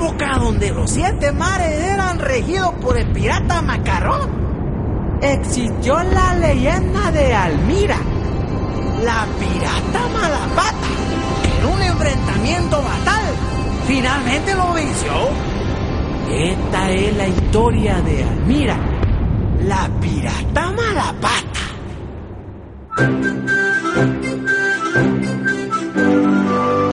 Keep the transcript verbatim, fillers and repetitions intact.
época donde los siete mares eran regidos por el pirata Macarrón, existió la leyenda de Almira, la pirata Malapata, que en un enfrentamiento fatal finalmente lo venció. Esta es la historia de Almira, la pirata Malapata.